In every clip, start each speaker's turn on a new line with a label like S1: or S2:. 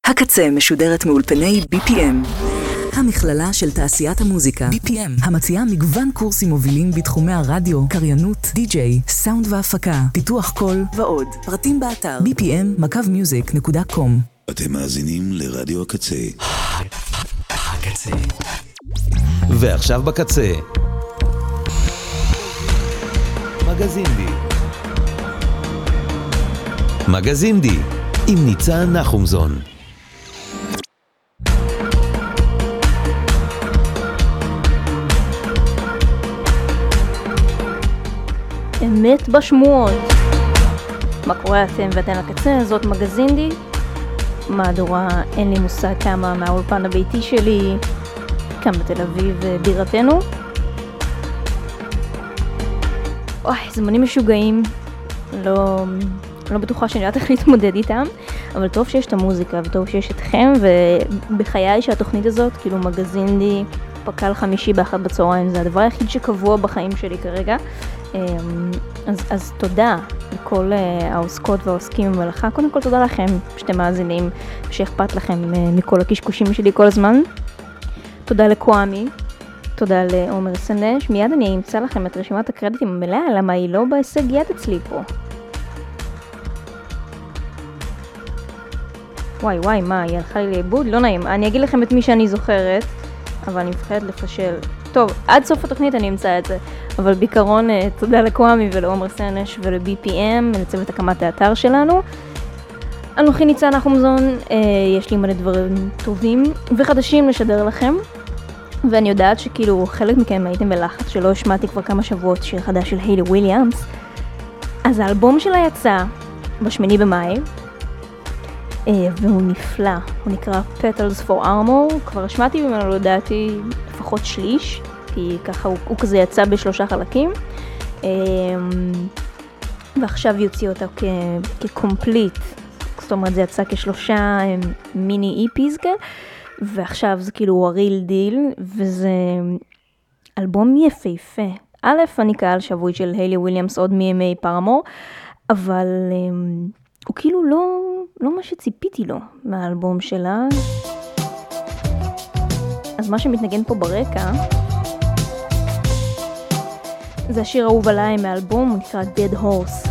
S1: הקצה משודרת מאולפני BPM. המכללה של תעשיית המוזיקה, BPM, המציעה מגוון קורסים מובילים בתחומי הרדיו, קריינות, די-ג'יי, סאונד והפקה, פיתוח קול ועוד. פרטים באתר bpm.music.com.
S2: אתם מאזינים לרדיו הקצה.
S3: הקצה.
S4: ועכשיו בקצה. מגזינדי. מגזינדי עם ניצן נחומזון.
S5: אמת בשמועות. מה קורה אתם ואתן לקצה? זאת מגזינדי. מהדורה אין לי מושג כמה מהאולפן הביתי שלי, כאן בתל אביב בירתנו. אוי, זמנים משוגעים. לא בטוחה שאני יודעת איך להתמודד איתם, אבל טוב שיש את המוזיקה וטוב שיש אתכם, ובחיי שהתוכנית הזאת, כאילו מגזינדי, פקל חמישי באחת בצהריים, זה הדבר היחיד שקבוע בחיים שלי כרגע. אז תודה לכל העוסקות והעוסקים במלאכה. קודם כל תודה לכם שאתם מאזינים, שאכפת לכם מכל הקשקושים שלי כל הזמן. תודה לקואמי, תודה לעומר סנש. מיד אני אמצא לכם את רשימת הקרדיטים המלאה, למה היא לא בהישג יד אצלי פה. וואי, מה, היא הלכה לי לאיבוד? לא נעים. אני אגיד לכם את מי שאני זוכרת, אבל אני מפחדת לפשל. טוב, עד סוף התוכנית אני אמצא את זה. אבל בעיקרון, תודה לקואמי ולעומר סנש ול-BPM, לצוות הקמת האתר שלנו. אנוכי ניצן נחומזון, יש לי מלא דברים טובים וחדשים לשדר לכם. ואני יודעת שכאילו חלק מכם הייתם בלחץ שלא השמעתי כבר כמה שבועות שיר חדש של היילי וויליאמס. אז האלבום שלה יצא ב8 במאי. והוא נפלא, הוא נקרא Petals for Armor, כבר השמעתי ממנו, לא דעתי, לפחות שליש, כי ככה הוא כזה יצא ב3 חלקים, ועכשיו יוציא אותה כקומפליט, זאת אומרת זה יצא כ3 מיני איפיז, ועכשיו זה כאילו הריל דיל, וזה אלבום יפהפה. א', אני קהל שבוי של היילי וויליאמס עוד מימי פרמור, אבל הוא כאילו לא מה שציפיתי לו מהאלבום שלה. אז מה שמתנגן פה ברקע זה השיר האהוב עליי מהאלבום, הוא נקרא Dead Horse.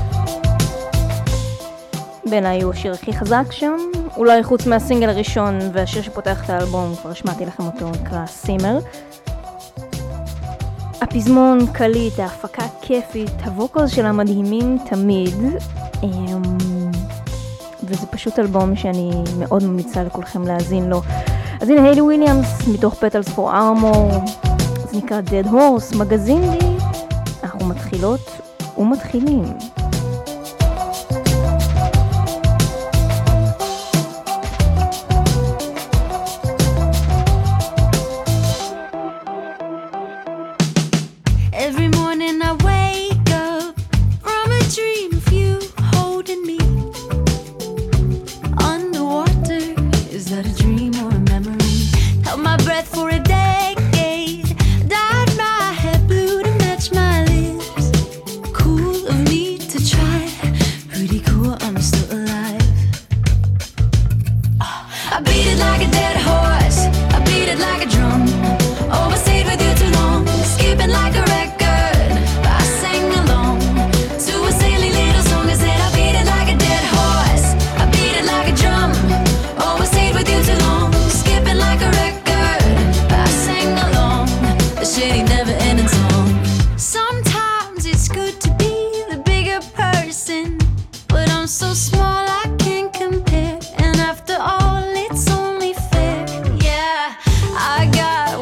S5: בעיניי הוא השיר הכי חזק שם, אולי חוץ מהסינגל הראשון והשיר שפותח את האלבום, כבר השמעתי לכם אותו, נקרא סימר. הפזמון קליט, ההפקה כיפית, הווקלס שלה מדהימים תמיד, וזה פשוט אלבום שאני מאוד ממליצה לכולכם להאזין לו. אז הנה היילי וויליאמס מתוך Petals for Armor, זה נקרא Dead Horse, מגזינדי. אנחנו מתחילות ומתחילים.
S6: Every morning I wake up from a dream of you holding me underwater. Is that a dream or a memory? Held my breath for a decade, dyed my hair blue to match my lips. Cool of me to try, pretty cool, I'm still alive. I beat it like a dead horse, I beat it like a drum. Overstayed with you too long, skipping like a record, but I sang along to a silly little song. I said I beat it like a dead horse, I beat it like a drum. Overstayed with you too long, skipping like a record, but I sang along a shitty never-ending song. Sometimes it's good to be the bigger person, but I'm so small I can't compare. And after all, it's only fair. Yeah, I got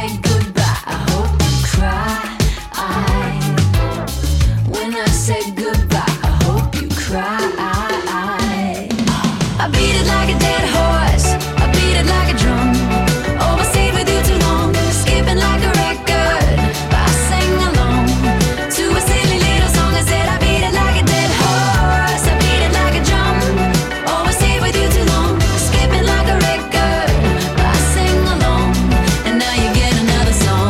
S6: say goodbye, I hope you cry. When I say goodbye, I hope you cry. I beat it like a dead horse, I beat it like a drum. Overstayed with you too long, skipping like a record. I sang along to a silly little song. I said I beat it like a dead horse, I beat it like a drum. Overstayed with you too long, skipping like a record. I sang along, and now you get another song.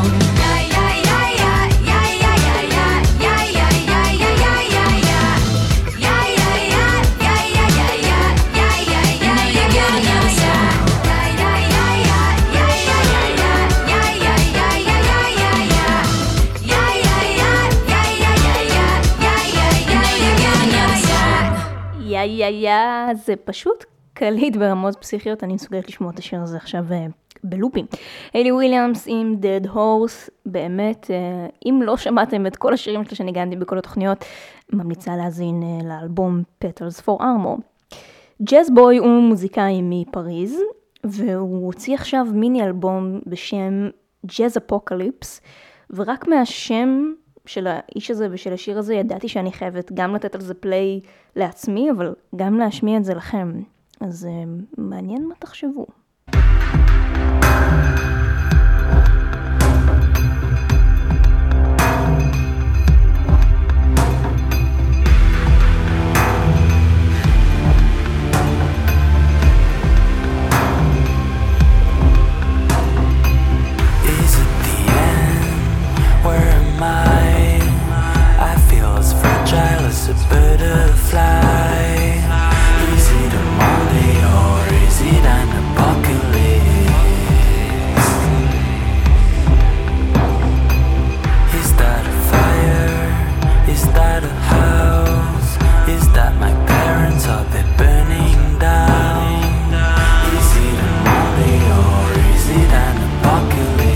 S5: זה פשוט קליט ברמות פסיכיות, אני מסוגלת לשמוע את השיר הזה עכשיו בלופים. היילי וויליאמס עם Dead Horse, באמת, אם לא שמעתם את כל השירים שלה שניגנתי בכל התוכניות, ממליצה להזין לאלבום Petals for Armor. ג'אז בוי הוא מוזיקאי מפריז, והוא הוציא עכשיו מיני אלבום בשם Jazz Apocalypse, ורק מהשם של האיש הזה ושל השיר הזה ידעתי שאני חייבת גם לתת על זה פליי לעצמי, אבל גם להשמיע את זה לכם. אז מעניין מה תחשבו.
S7: As a butterfly, is it a Monday or is it an apocalypse? Is that a fire? Is that a house? Is that my parents? Are they burning down? Is it a Monday or is it an apocalypse?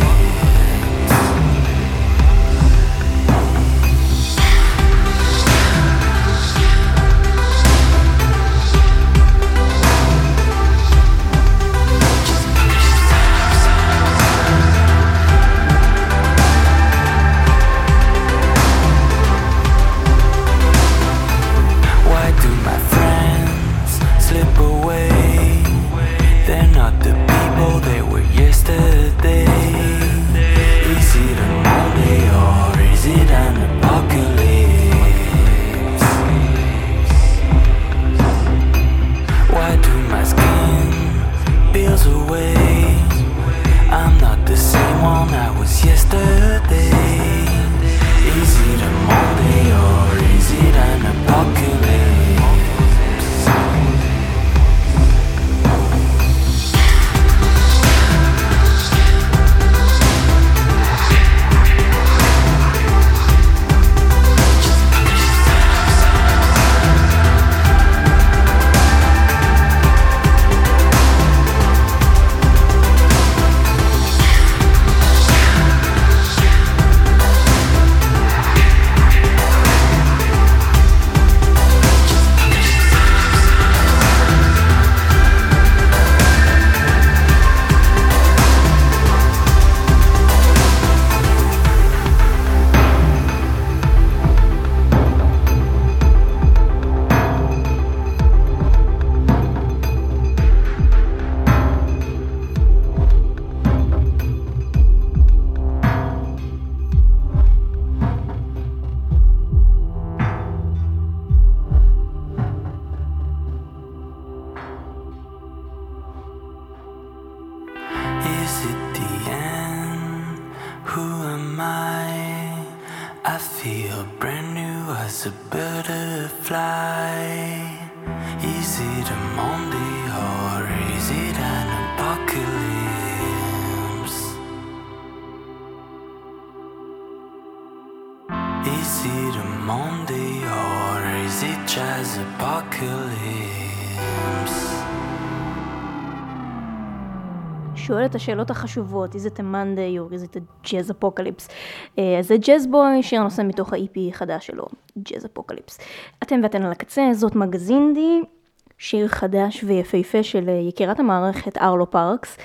S5: שואל את השאלות החשובות, is it a Monday or is it a Jazz Apocalypse? זה ג'אז בוי, שיר הנושא מתוך ה-EP החדש שלו, Jazz Apocalypse. אתם ואתן על הקצה, זאת מגזינדי, שיר חדש ויפהפה של יקירת המערכת ארלו פארקס.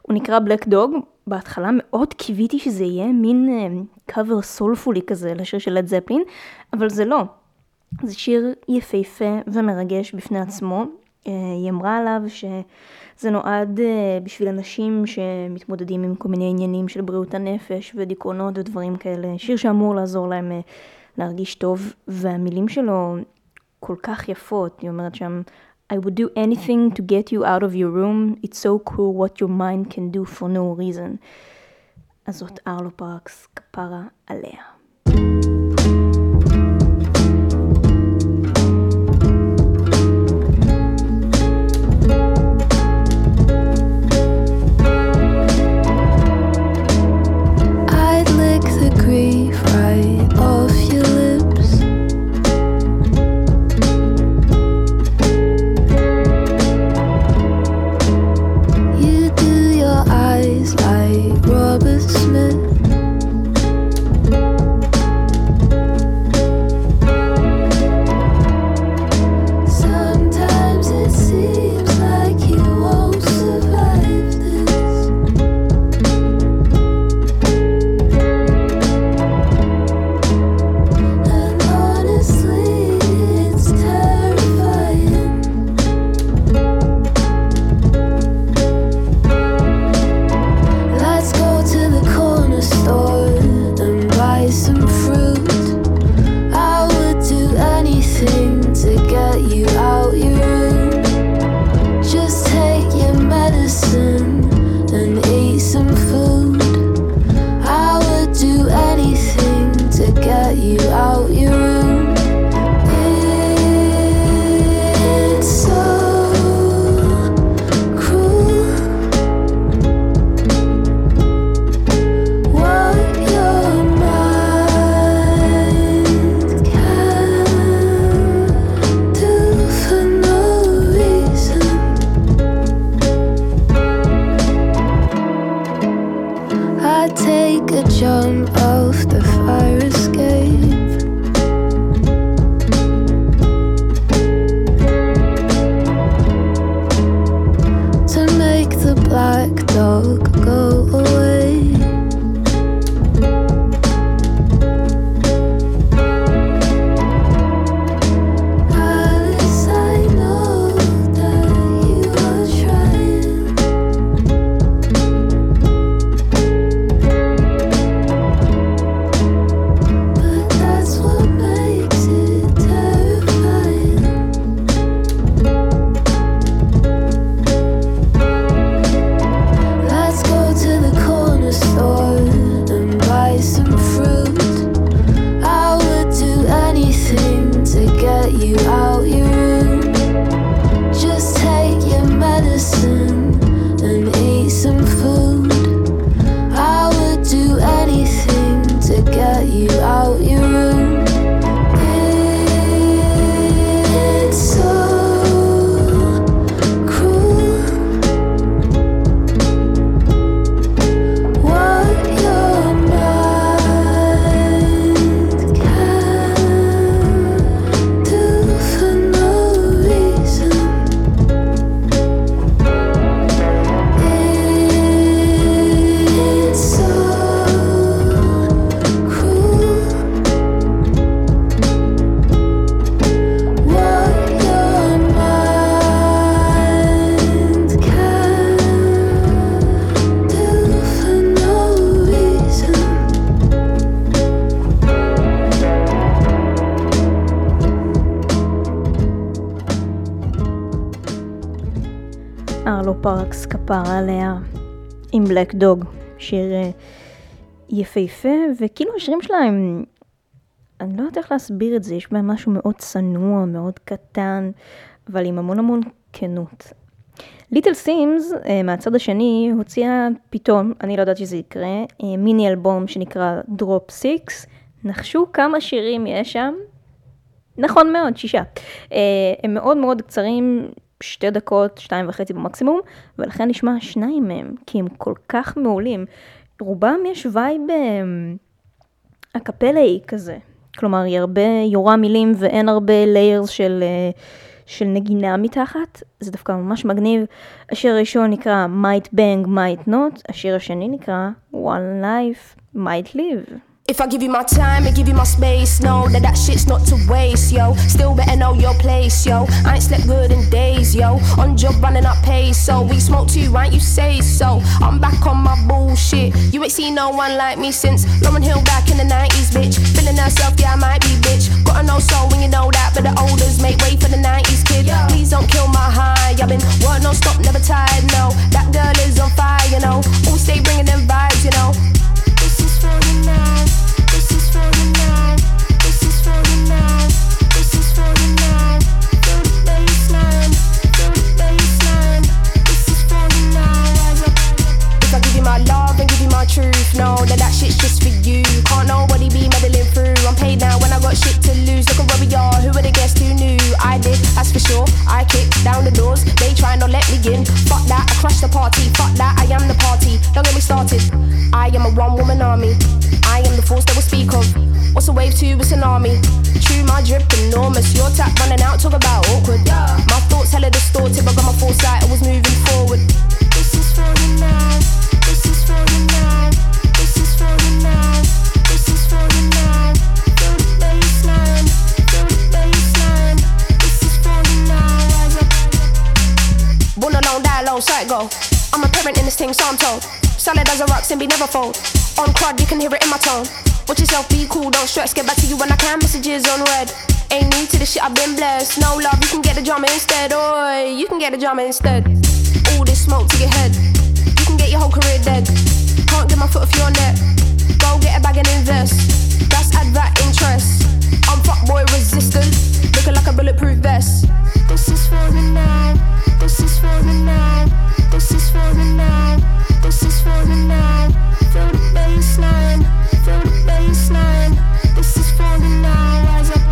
S5: הוא נקרא בלק דוג. בהתחלה מאוד קיוויתי שזה יהיה מין קאבר סולפולי כזה לשיר של לד זפלין, אבל זה לא. זה שיר יפהפה ומרגש בפני עצמו. היא אמרה עליו שזה נועד בשביל אנשים שמתמודדים עם כל מיני עניינים של בריאות הנפש ודיכאונות ודברים כאלה. שיר שאמור לעזור להם להרגיש טוב, והמילים שלו כל כך יפות. היא אומרת שם, I would do anything to get you out of your room. It's so cool what your mind can do for no reason. אז זאת ארלו פרקס, כפרה עליה.
S6: I'd lick the grief right off your lips. You do your eyes like Robert Smith. Sometimes it seems like you won't survive this. And honestly, it's terrifying. Let's go to the corner store and buy some fruit. I would do anything to get you out your room. Just take your medicine and eat some food. I would do anything to get you out your room. It's so cruel what your mind can do for no reason. I'd take a jump off the fire escape. To make the black dog go away. Alice, I know that you are trying. But that's what makes it terrifying. Let's go to the corner store and buy some fruit. I would do anything to get you out your room. Just take your medicine and eat some food. I would do anything to get you out your room. It's so cruel what your mind can do for no reason. It's so cruel what your mind can do for no reason.
S5: ארלו פרקס, כפרה עליה, עם בלק דוג. שיר יפהפה, וכאילו השירים שלה הם, אני לא יודעת איך להסביר את זה, יש בהם משהו מאוד צנוע, מאוד קטן, אבל עם המון המון כנות. ליטל סימס, מהצד השני, הוציאה פתאום, אני לא יודעת שזה יקרה, מיני אלבום שנקרא דרופ 6. נחשו כמה שירים יש שם? נכון מאוד, 6. הם מאוד מאוד קצרים, 2 דקות, 2.5 במקסימום, ולכן נשמע 2 מהם, כי הם כל כך מעולים. רובם יש וייב הקפלאי כזה, כלומר היא הרבה יורה מילים ואין הרבה ליירס של נגינה מתחת, זה דווקא ממש מגניב. השיר הראשון נקרא Might Bang, Might Not, השיר השני נקרא One Life, Might Live.
S8: If I give you my time and give you my space, know that that shit's not to waste, yo. Still better know your place, yo. I ain't slept good in days, yo. On job running up pace, so we smoke too, right? You say so. I'm back on my bullshit. You ain't seen no one like me since Lauren Hill back in the 90s, bitch. Feeling herself, yeah, I might be, bitch. Gotta know so when you know that, but the olders make way for the 90s, kid. Please don't kill my high. I've been work non stop, never tired, no. That girl is on fire, you know. Always stay bringing them vibes, you know. This is for the night. This is for the night. This is for the night. This is for the night. Feel the baseline. Feel the baseline. This is for the night. Rise up. If I give you my love and give you my truth, know that that shit's just for you. Can't nobody be meddling through. I'm paid now when I got shit to lose. Look at where we are. Who would have guessed who knew? I did, that's for sure. I kicked down the doors. They try not let me in. Fuck that, I crashed the party. Fuck that, I am the party. Don't get me started. I am a one-woman army. I am the force they will speak of. What's a wave to a tsunami? True, my drip enormous. Your tap running out, talk about awkward. My thoughts hella distorted, but got my foresight, I was moving forward. This is for the night. This is for the night. This is for the night. This is for the night. Feel the baseline. Feel the baseline. This is for the night. Rise up. Born alone, die alone, sight go. I'm a parent in this thing, so I'm told. Solid as a rock, Simbi never fold. On crud, you can hear it in my tone. Watch yourself, be cool, don't stress. Get back to you when I can, messages on red. Ain't new to this shit, I've been blessed. No love, you can get the drama instead. Oi, you can get the drama instead. All this smoke to your head. You can get your whole career dead. Can't get my foot off your neck. Go get a bag and invest. That's advert interest. I'm fuckboy resistant. Looking like a bulletproof vest. This is for the night. This is for the night. This is for the night. This is for the night. Feel the baseline. Feel the baseline. This is for the night. Rise up.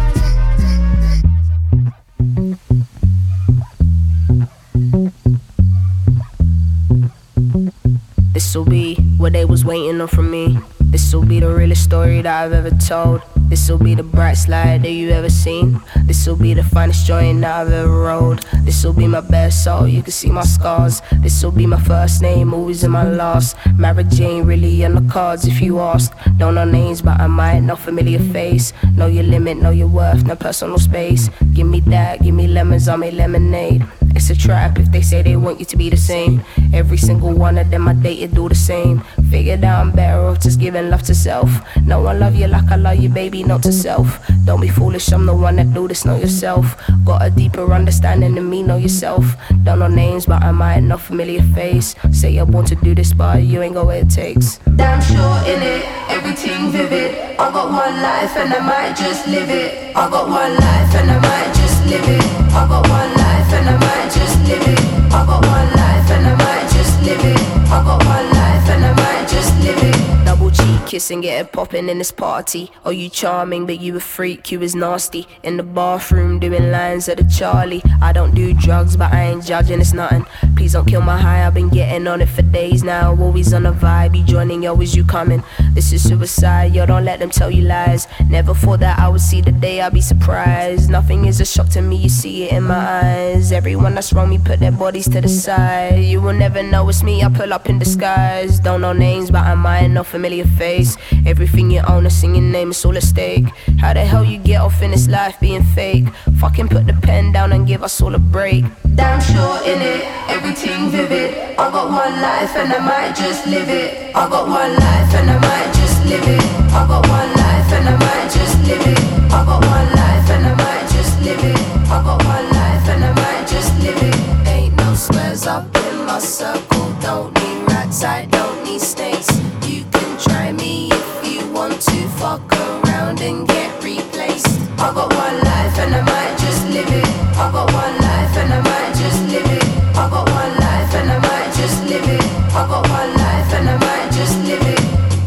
S8: This'll be what they was waiting on from me. This'll be the realest story that I've ever told. This'll be the bright slide that you ever seen. This'll be the finest joint that I've ever rode. This'll be my best soul, you can see my scars. This'll be my first name, always in my last. Mary Jane really on the cards if you ask. Don't know names but I might, no familiar face. Know your limit, know your worth, no personal space. Give me that, give me lemons, I'll make lemonade. It's a trap if they say they want you to be the same. Every single one of them I dated do the same. Figured out I'm better off just giving love to self. No one love you like I love you, baby, not to self. Don't be foolish, I'm the one that do this, know yourself. Got a deeper understanding than me, know yourself. Don't know names but I might, no familiar face. Say you're born to do this but you ain't got what it takes. Damn sure in it, everything vivid. I got one life and I might just live it. I got one life and I might just live it. I got one life and I might just live it. I got one life and I might just live it. I got one life and I might just live it. Double cheek kissing, get it popping in this party. Oh, you charming, but you a freak, you is nasty. In the bathroom doing lines at the Charlie. I don't do drugs, but I ain't judging, it's nothing. Please don't kill my high, I've been getting on it for days now. Always on a vibe, you joining, yo, is you coming? This is suicide, yo, don't let them tell you lies. Never thought that I would see the day, I'd be surprised. Nothing is a shock to me, you see it in my eyes. Everyone that's wrong me, put their bodies to the side. You will never know it's me, I pull up in disguise. Don't know names, but I might, no familiar face. Everything you own, it's in your name, it's all at stake. How the hell you get off in this life being fake? Fucking put the pen down and give us all a break. Damn sure in it, everything vivid. I got one life and I might just live it. I got one life and I might just live it. I got one life and I might just live it. I got one life and I might just live it. I got one life and I might just live it. Ain't no squares up in my circle. Don't need rats, I don't need snakes. You can try me if you want to. Fuck around and get replaced. I got one life and I might just live it. I got one life and I might just live it. I got one life and I might just live it. I got one life and I might just live it.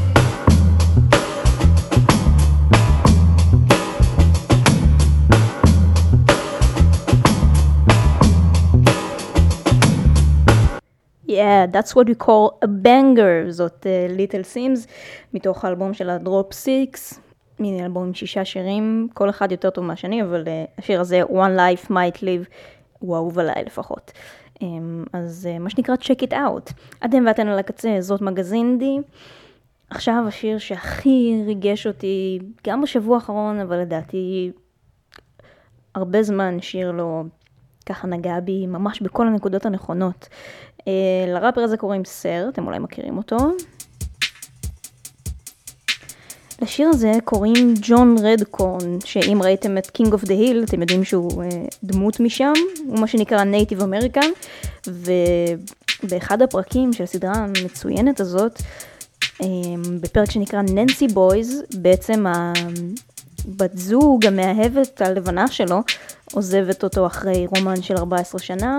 S5: Yeah, that's what we call a banger. זאת Little Sims, מתוך האלבום של הדרופ 6. מיני אלבום עם 6 שירים, כל אחד יותר טוב מהשני, אבל השיר הזה, One Life Might Live, הוא אהוב עליי לפחות. אז מה שנקרא Check It Out. אתם ואתן על הקצה, זאת מגזין די. עכשיו השיר שהכי ריגש אותי, גם בשבוע האחרון, אבל לדעתי הרבה זמן שיר לו ככה נגע בי ממש בכל הנקודות הנכונות. לראפר הזה קוראים סר, אתם אולי מכירים אותו. לשיר הזה קוראים ג'ון רדקורן, שאם ראיתם את King of the Hill, אתם יודעים שהוא דמות משם, הוא מה שנקרא נייטיב אמריקן, ובאחד הפרקים של הסדרה המצוינת הזאת, בפרק שנקרא ננסי בויז, בעצם בת זוג המאהבת הלבנה שלו, עוזבת אותו אחרי רומן של 14 שנה,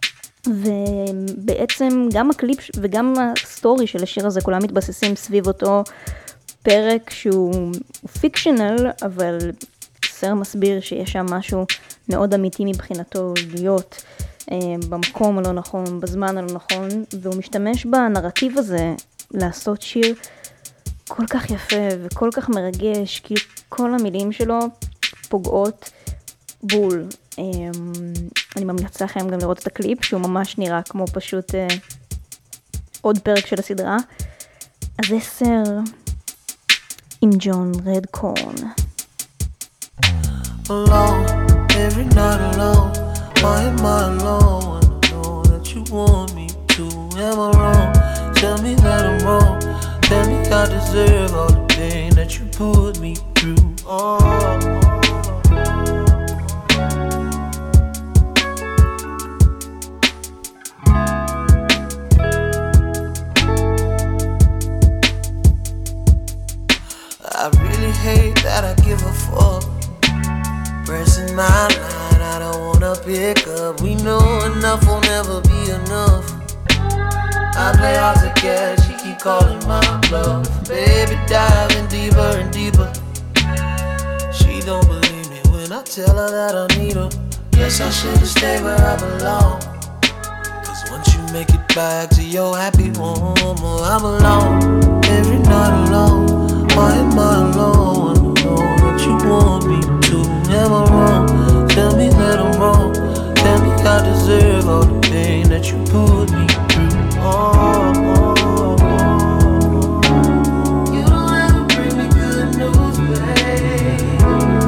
S5: ובעצם גם הקליפ וגם הסטורי של השיר הזה, כולם מתבססים סביב אותו פרק שהוא פיקשנל, אבל סר מסביר שיש שם משהו מאוד אמיתי מבחינתו להיות במקום הלא נכון, בזמן הלא נכון, והוא משתמש בנרטיב הזה לעשות שיר כל כך יפה וכל כך מרגש, כי כל המילים שלו פוגעות בול. אני ממליצה לכם גם לראות את הקליפ, שהוא ממש נראה כמו פשוט עוד פרק של הסדרה. אז זה סר עם ג'ון רדקורן.
S9: Alone, every night alone. Why am I alone? I know that you want me to. Am I wrong? Tell me that I'm wrong. Tell me I deserve all the pain that you put me through. I really hate that I give a fuck. Pressing my line, I don't wanna pick up. We know enough will never be enough. I play hard to catch, she keep calling my bluff. Baby diving deeper and deeper. She don't believe me when I tell her that I need her. Guess I should've stayed where I belong. Cause once you make it back to your happy home, well, I'm alone, every night alone. Why am I alone? I know that you want me to. Am I wrong? Tell me that I'm wrong. Tell me I deserve all the pain that you put me through. You don't ever bring me good news, babe.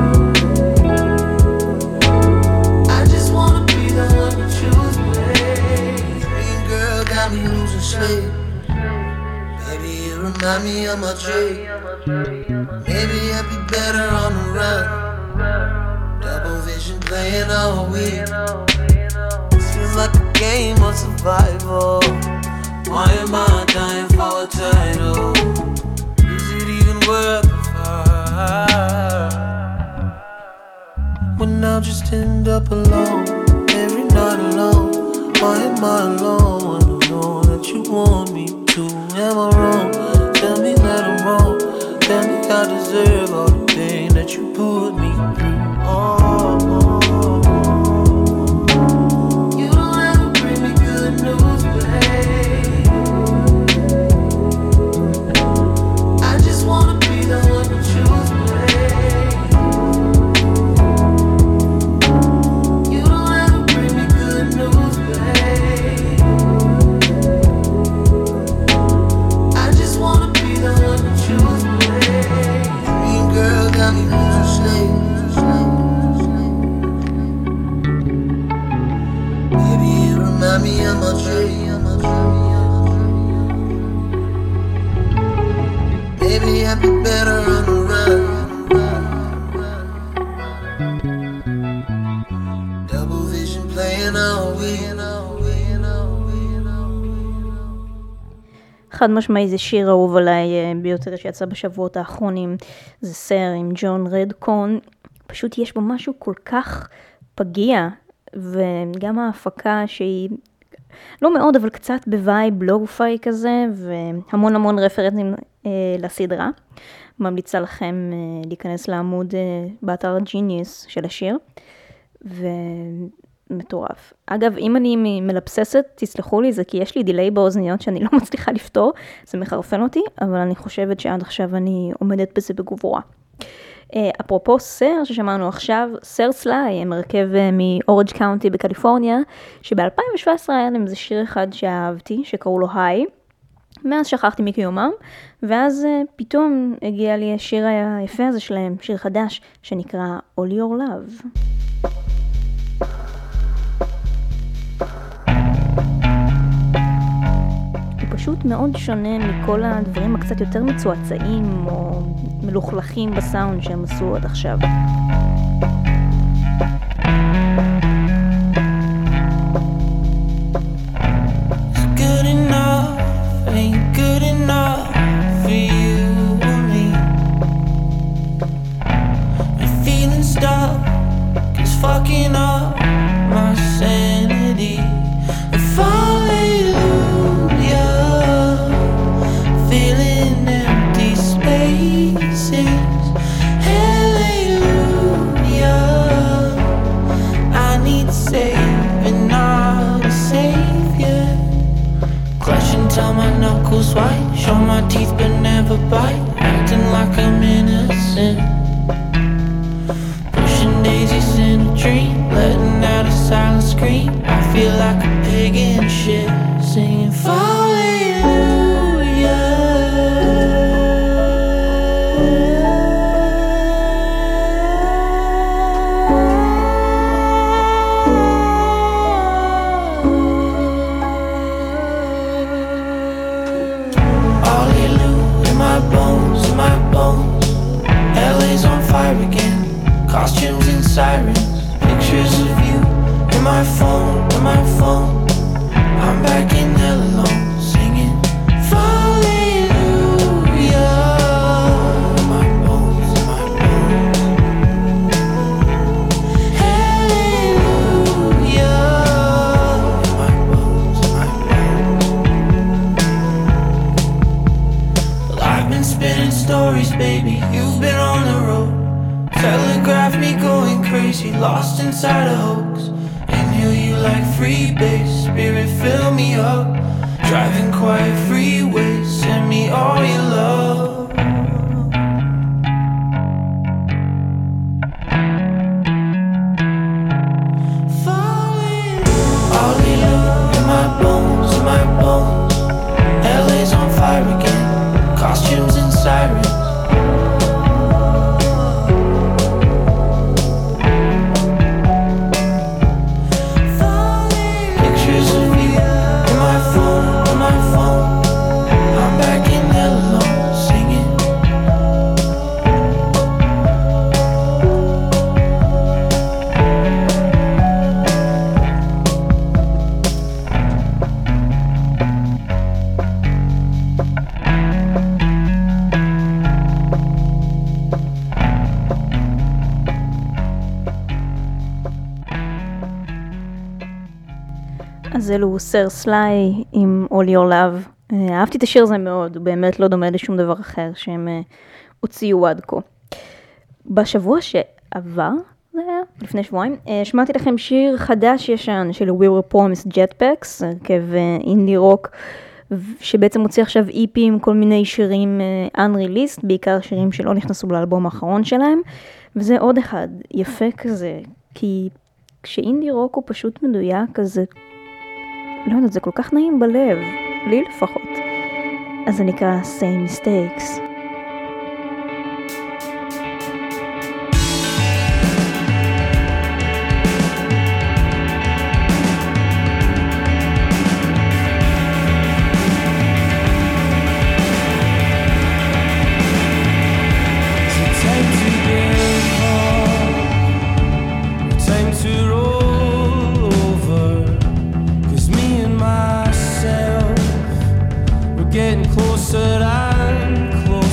S9: I just wanna be the one you choose, babe. Green girl got me losing sleep. Baby, you remind me of my dream. Maybe I'd be better on the run. Double vision playing all week. This feels like a game of survival. Why am I dying for a title? Is it even worth the fight? When I'll just end up alone, every night alone. Why am I alone? I don't know that you want me to. Am I wrong? Tell me that I'm wrong. Tell me I deserve all the pain that you put me through. You don't ever bring me good news, babe. I just wanna be the one you choose, babe. You don't ever bring me good news, babe. I just wanna be the one you choose, babe. Green girl got me losing sleep. Baby, you remind me of my dream. Maybe I'd be better on the run. Double vision playing all week.
S5: חד משמעי זה שיר אהוב עליי ביותר שיצא בשבועות האחרונים, זה סר עם ג'ון רדקורן, פשוט יש בו משהו כל כך פגיע, וגם ההפקה שהיא לא מאוד אבל קצת בווייב לואו-פיי כזה, והמון המון רפרנסים לסדרה. ממליצה לכם להיכנס לעמוד באתר ג'יניוס של השיר, מטורף. אגב, אם אני מלבססת, תסלחו לי, זה כי יש לי דיליי באוזניות שאני לא מצליחה לפתור, זה מחרפן אותי, אבל אני חושבת שעד עכשיו אני עומדת בזה בגבורה. אפרופו סר ששמענו עכשיו, סר סליי, מרכב מאורג' קאונטי בקליפורניה, שב-2017 היה להם איזה שיר אחד שאהבתי, שקראו לו היי, מאז שכחתי מקיומם, ואז פתאום הגיע לי השיר היפה הזה שלהם, שיר חדש, שנקרא All Your Love. הוא פשוט מאוד שונה מכל הדברים הקצת יותר מצועצעים או מלוכלכים בסאונד שהם עשו עד עכשיו.
S9: Good enough, ain't good enough for you or me. I'm feeling stuck, it's fucking up my sanity. If hallelujah, feeling empty spaces. Hallelujah, I need saving, not a savior. Clutch until my knuckles white, show my teeth but never bite, acting like I'm innocent. Pushing daisies in a dream, letting out a silent scream. I feel like a pig in shit, singing costumes and sirens, pictures of you in my phone, I'm back in hell alone, singing hallelujah. In my bones, hallelujah. In my bones, Well, I've been spinning stories, baby, you've been on the road. Telegraph me going crazy, lost inside a hoax. Inhale you like free base, spirit fill me up. Driving quiet freeways, send me all your love. Falling, hallelujah, in my bones, LA's on fire again, costumes and sirens.
S5: אז אלו סר סליי עם All Your Love. אהבתי את השיר הזה מאוד, הוא באמת לא דומה לשום דבר אחר שהם הוציאו עד כה. בשבוע שעבר, זה היה לפני שבועיים, שמעתי לכם שיר חדש ישן של We Were Promised Jetpacks, הרכב אינדי רוק, שבעצם מוציא עכשיו EP עם כל מיני שירים unreleased, בעיקר שירים שלא נכנסו לאלבום האחרון שלהם, וזה עוד אחד יפה כזה, כי כשאינדי רוק הוא פשוט מדויק, כזה לא יודעת, זה כל כך נעים בלב, לי לפחות. אז זה נקרא Same Mistakes.
S10: Getting closer and closer.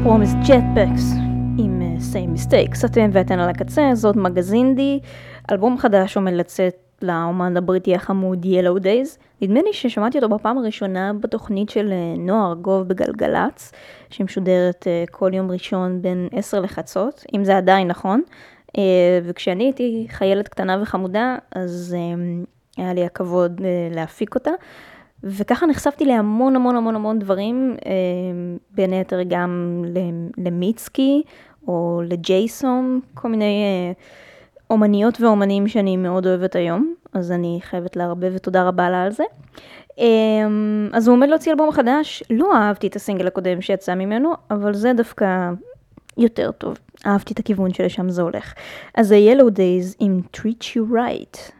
S5: פרומיס ג'טבקס עם Same Mistakes. אתם ואתן על הקצה, זאת מגזינדי, אלבום חדש עומד לצאת לאומן הבריטי החמוד Yellow Days. נדמה לי ששמעתי אותו בפעם הראשונה בתוכנית של נועה ארגוב בגלגלץ, שמשודרת כל יום ראשון בין 10 לחצות, אם זה עדיין נכון. וכשאני הייתי חיילת קטנה וחמודה, אז היה לי הכבוד להפיק אותה. וככה נחשפתי להמון המון המון המון דברים, בין היתר גם למיצקי או לג'ייסון, כל מיני אומניות ואומנים שאני מאוד אוהבת היום, אז אני חייבת לה הרבה ותודה רבה לה על זה. אז הוא עומד להוציא אלבום חדש, לא אהבתי את הסינגל הקודם שיצא ממנו, אבל זה דווקא יותר טוב, אהבתי את הכיוון שלשם זה הולך. אז זה Yellow Days עם Treat You Right.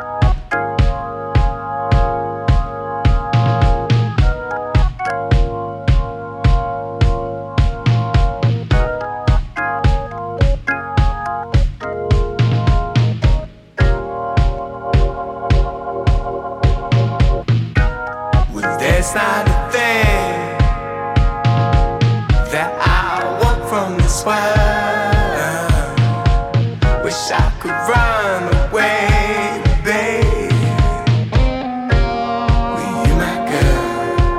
S9: It's not a thing that I want from this world. Wish I could run away, babe. Were you my girl?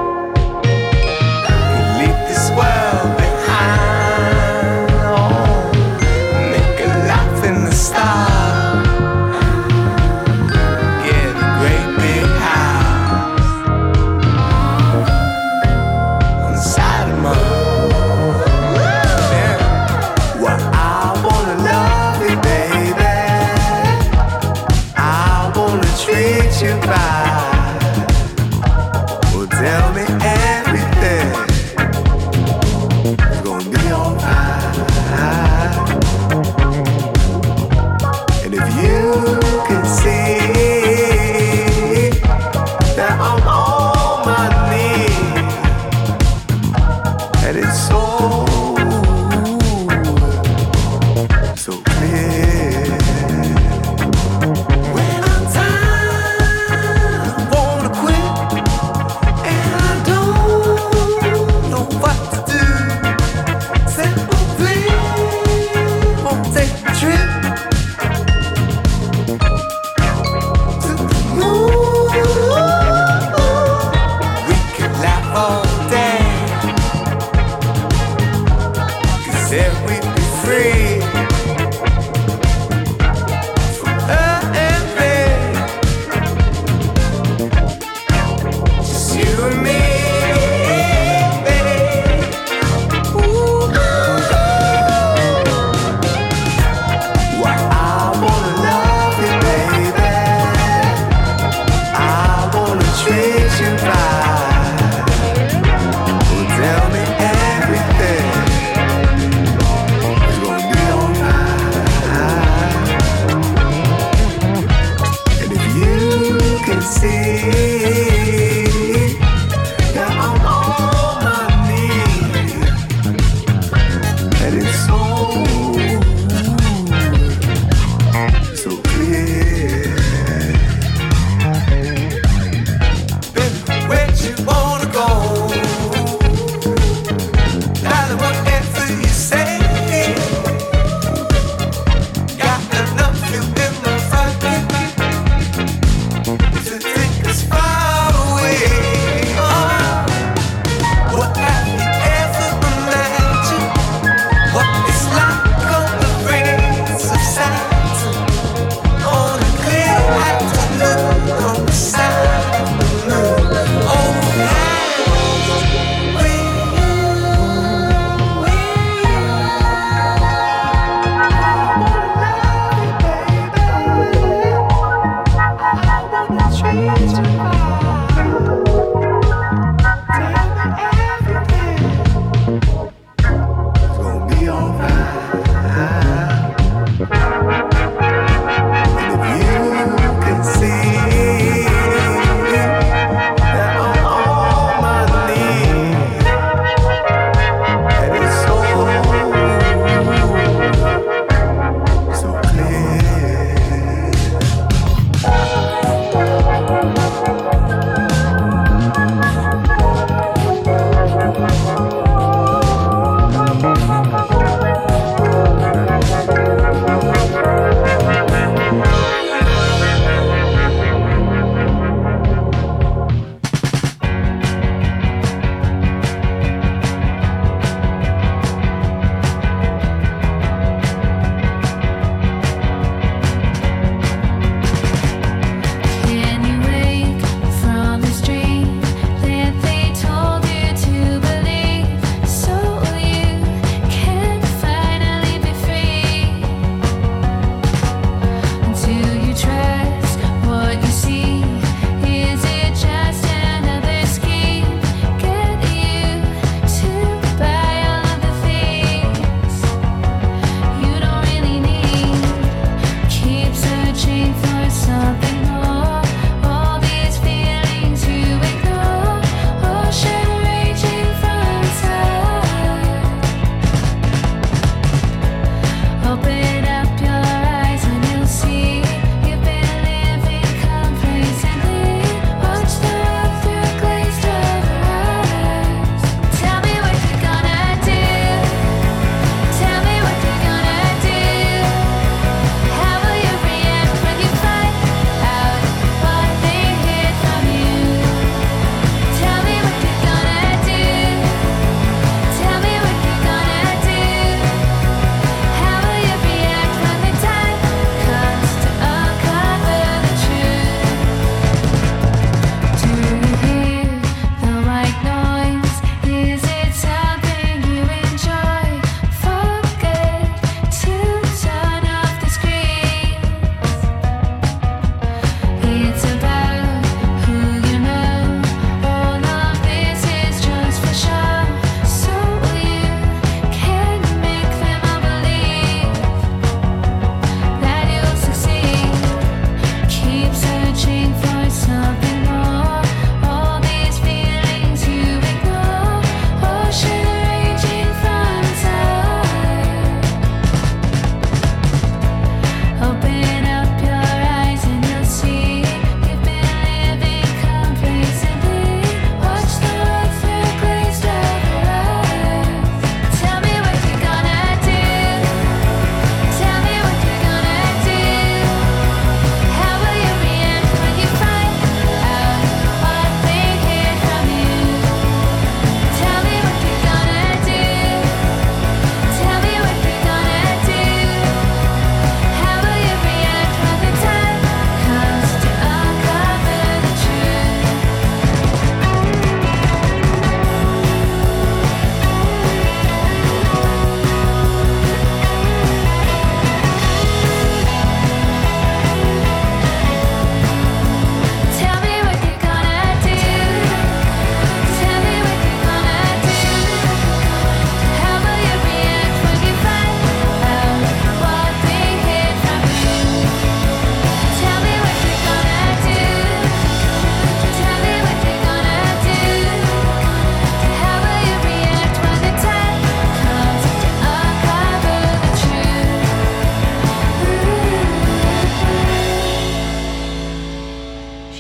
S9: Could leave this world behind. Oh, make a life in the stars. Get a great big house. Tell me everything. It's gonna be alright. And if you can see that I'm on my knees, and it's so clear. When I'm tired, I wanna quit.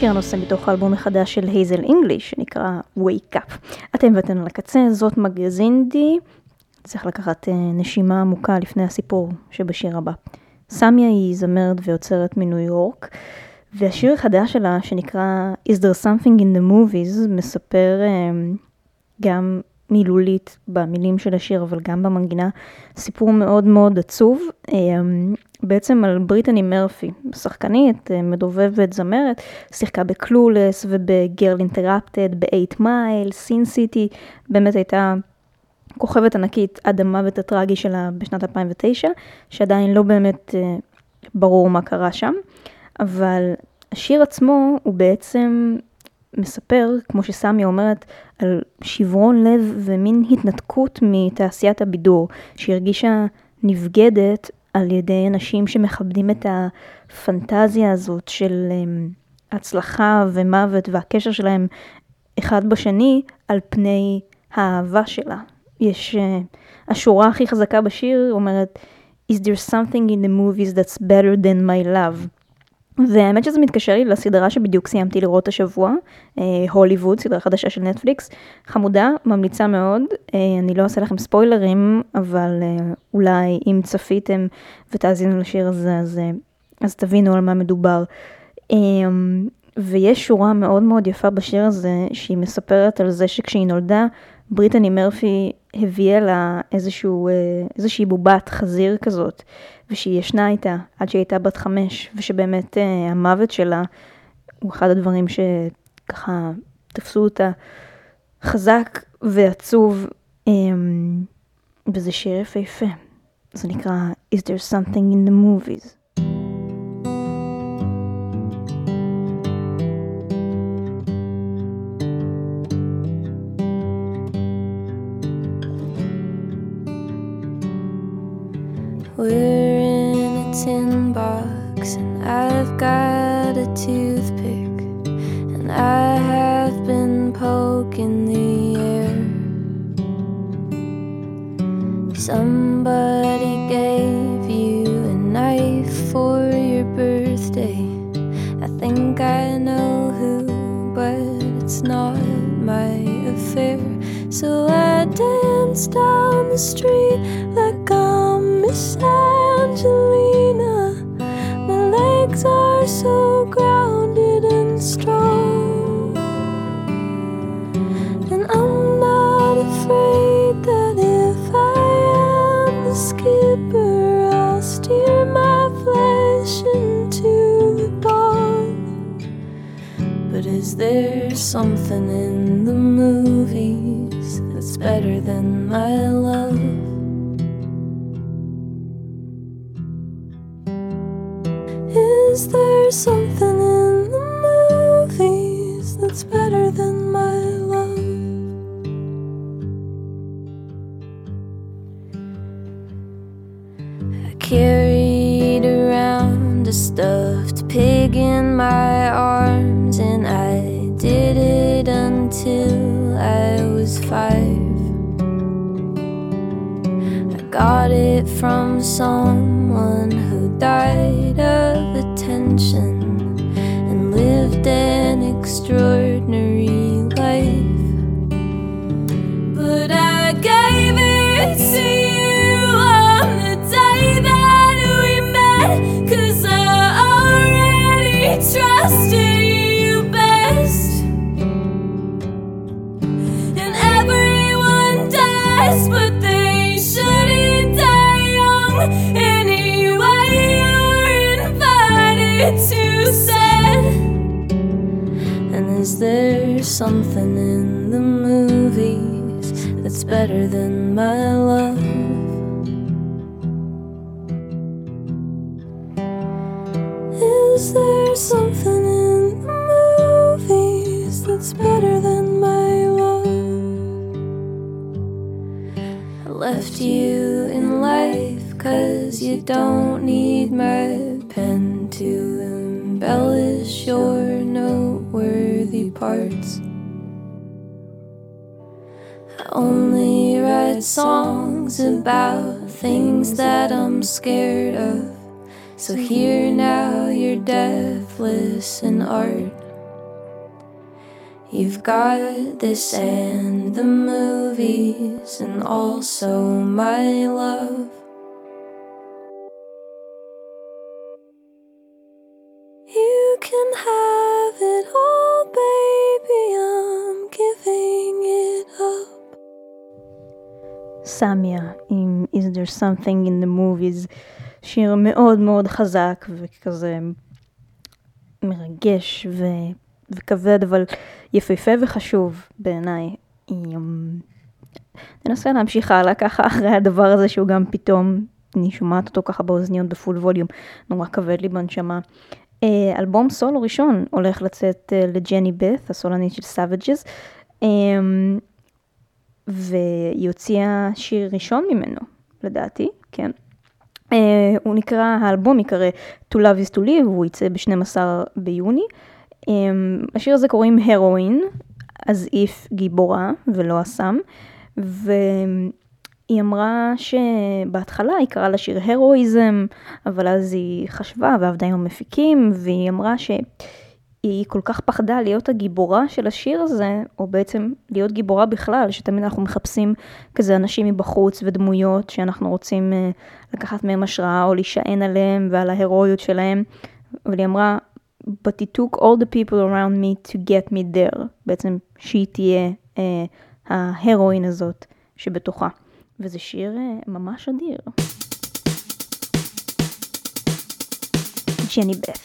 S5: השיר הנושא מתוך האלבום החדש של הייזל אינגליש, שנקרא Wake Up. אתם ואתן על הקצה, זאת מגזינדי. צריך לקחת נשימה עמוקה לפני הסיפור שבשיר הבא. סמיה היא זמרת ויוצרת מניו יורק, והשיר החדש שלה, שנקרא Is There Something in the Movies, מספר גם מילולית במילים של השיר, אבל גם במנגינה, סיפור מאוד מאוד עצוב, בעצם על בריטני מרפי, שחקנית, מדובבת, זמרת, שיחקה בקלולס ובגרל אינטראפטד, ב8 מייל, סין סיטי, באמת הייתה כוכבת ענקית עד המוות הטרגי שלה בשנת 2009, שעדיין לא באמת ברור מה קרה שם, אבל השיר עצמו הוא בעצם מספר, כמו שסמיה אומרת, על שברון לב ומין התנתקות מתעשיית הבידור, שהרגישה נבגדת על ידי אנשים שמכבדים את הפנטזיה הזאת של הצלחה ומוות והקשר שלהם אחד בשני על פני האהבה שלה. יש, השורה הכי חזקה בשיר אומרת, Is there something in the movies that's better than my love? והאמת שזה מתקשר לי לסדרה שבדיוק סיימתי לראות השבוע, הוליווד, סדרה חדשה של נטפליקס, חמודה, ממליצה מאוד, אני לא אעשה לכם ספוילרים, אבל אולי אם צפיתם ותאזינו לשיר הזה, אז תבינו על מה מדובר. ויש שורה מאוד מאוד יפה בשיר הזה, שהיא מספרת על זה שכשהיא נולדה, בריטני מרפי הביאה לה איזושהי בובת חזיר כזאת, ושהיא ישנה איתה עד שהיא הייתה בת 5, ושבאמת המוות שלה הוא אחד הדברים שככה תפסו אותה חזק ועצוב, וזה שיר יפה. זה נקרא Is There Something in the Movies.
S10: We're in a tin box and I've got a toothpick and I have been poking the air. Somebody gave you a knife for your birthday. I think I know who, but it's not my affair. So I dance down the street like I'm Miss Angelina. My legs are so grounded and strong, and I'm not afraid that if I am the skipper, I'll steer my flesh into the dawn. But is there something in the movies that's better than my love? Is there something in the movies that's better than my love? I carried around a stuffed pig in my arms, and I did it until I was 5. I got it from someone who died of attention and lived an extraordinary life. But I gave it to you on the day that we met, 'cause I already trusted you best. And everyone dies, but they shouldn't die young anyway. To say, and is there something in the movies that's better than my love? Is there something in the movies that's better than my love? I left you in life 'cause you don't need my pen to embellish your noteworthy parts. I only write songs about things that I'm scared of. So here now you're deathless in art. You've got this and the movies and also my love. You can have it all, baby, I'm giving it up.
S5: סמיה עם Is There Something in the Movies, שיר מאוד מאוד חזק וכזה מרגש וכבד, אבל יפהפה וחשוב בעיניי. ננסה להמשיך הלאה ככה אחרי הדבר הזה שהוא גם פתאום, אני שומעת אותו ככה באוזניות בפול ווליום, נורא כבד לי בנשמה. אלבום סולו ראשון הולך לצאת לג'ני בת, הסולנית של סאבג'ס, והיא הוציאה שיר ראשון ממנו, לדעתי, כן. הוא נקרא, האלבום יקרא To Love is to Live, והוא יצא ב-12 ביוני. השיר הזה קוראים הרואין, אז איף גיבורה ולא אסם, והיא אמרה שבהתחלה היא קראה לשיר הרואיזם, אבל אז היא חשבה ועבדה עם המפיקים, והיא אמרה שהיא כל כך פחדה להיות הגיבורה של השיר הזה, או בעצם להיות גיבורה בכלל, שתמיד אנחנו מחפשים כזה אנשים מבחוץ ודמויות שאנחנו רוצים לקחת מהם השראה או להישען עליהם ועל ההירואיות שלהם, אבל היא אמרה, but it took all the people around me to get me there, בעצם שהיא תהיה ההרואין הזאת שבתוכה, וזה שיר ממש אדיר. ג'ני בת.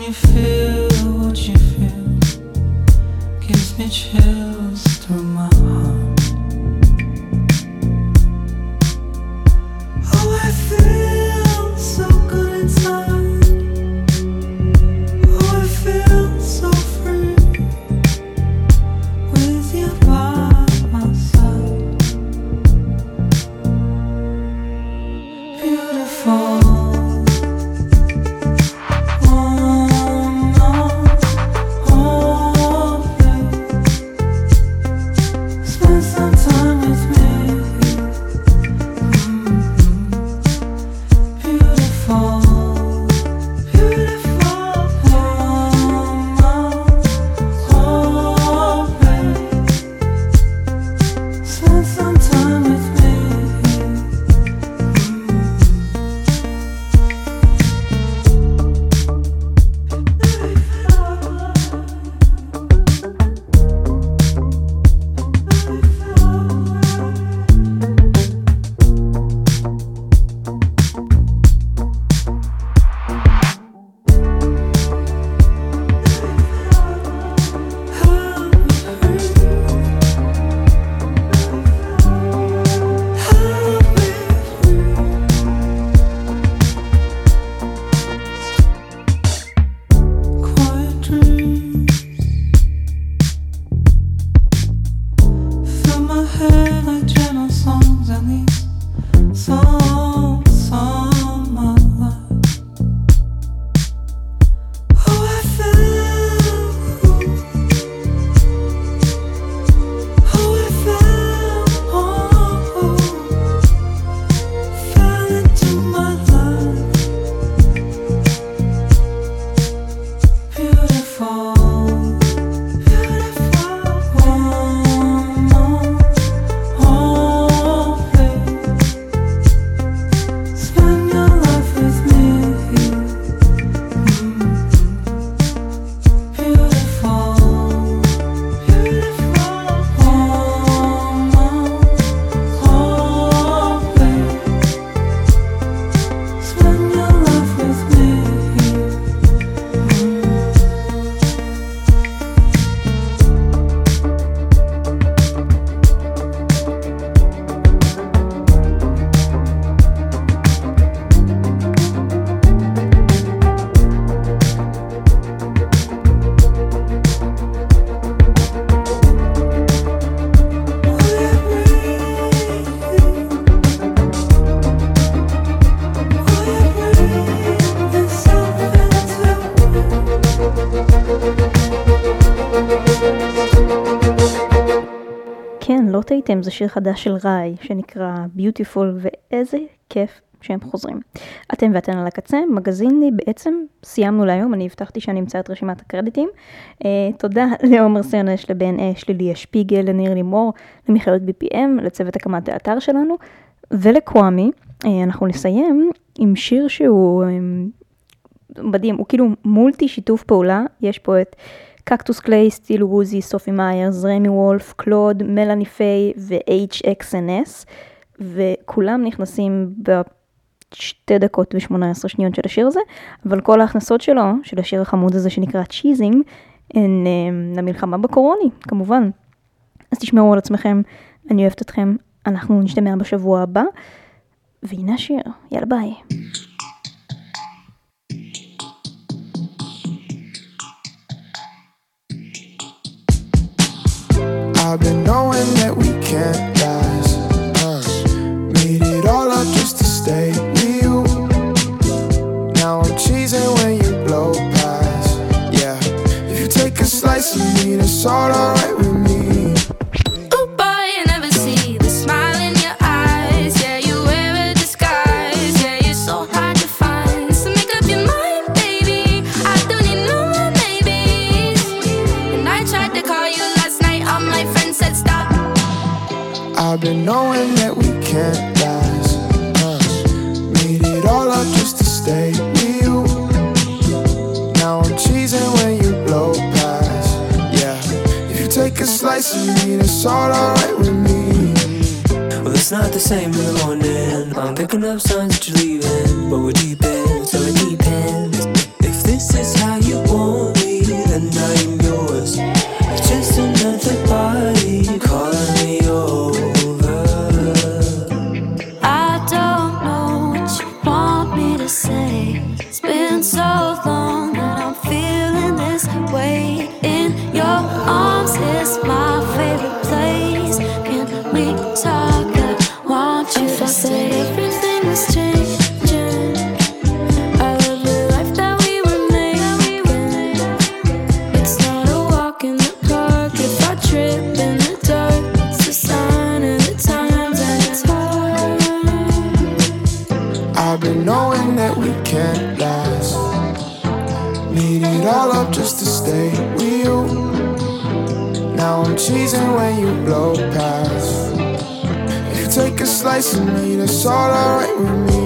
S7: you feel what you feel gives me chills through my heart. Oh, I feel so good inside. Oh, I feel so free with you by my side. Beautiful.
S5: ראיתם, זה שיר חדש של ראי שנקרא Beautiful, ואיזה כיף שהם חוזרים. אתם ואתן על הקצה, מגזיני בעצם סיימנו להיום, אני הבטחתי שאני אמצא את רשימת הקרדיטים. תודה לעומר סרנש, לבן אש, לליה שפיגל, לניר לימור, למכללות BPM, לצוות הקמת האתר שלנו, ולקוואמי. אנחנו נסיים עם שיר שהוא מדהים, הוא כאילו מולטי שיתוף פעולה, יש פה את קקטוס קליי, סטיל ווזי, סופי מאיירס, רמי וולף, קלוד, מלאני פיי ו-HXNS, וכולם נכנסים ב2 דקות ו18 שניות של השיר הזה, אבל כל ההכנסות שלו, של השיר החמוד הזה שנקרא צ'יזינג, הן למלחמה בקורוני, כמובן. אז תשמעו על עצמכם, אני אוהבת אתכם, אנחנו נשתמע בשבוע הבא, והנה השיר, יאללה ביי.
S11: I've been knowing that we can't last. Made it all up just to stay with you. Now I'm cheesing when you blow past. Yeah, if you take a slice of me, that's all alright with me.
S6: Oh boy, you never see the smile in your eyes. Yeah, you wear a disguise. Yeah, you're so hard to find. So make up your mind, baby. I don't need no more maybes. And I tried to call you last night, all my friends said stop.
S11: I've been knowing that we can't last. Made it all up just to stay with you. Now I'm cheesing when you blow past. Yeah, if you take a slice of me, that's all alright with me.
S7: Well, it's not the same in the morning. I'm picking up signs that you're leaving, but we're deep in, so it depends. If this is how you
S11: all up just to stay with you. Now I'm cheesing when you blow past. If you take a slice of me, that's all alright with me.